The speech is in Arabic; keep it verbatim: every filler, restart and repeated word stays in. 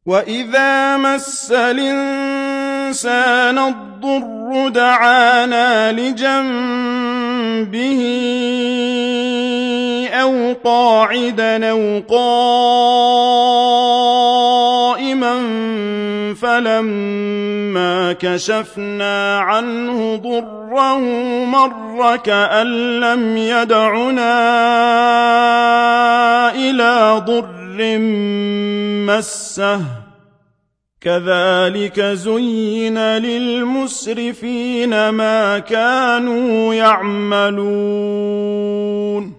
وَإِذَا مَسَّ الْإِنسَانَ الضُّرُّ دَعَانَا لِجَنبِهِ أَوْ قَاعِدًا أَوْ قَائِمًا فَلَمَّا كَشَفْنَا عَنْهُ ضُرَّهُ مَرَّ كَأَن لَّمْ يَدْعُنَا إِلَىٰ ضُرٍّ مَّسَّهُ كَذَٰلِكَ زُيِّنَ لِلْمُسْرِفِينَ مَا كَانُوا يَعْمَلُونَ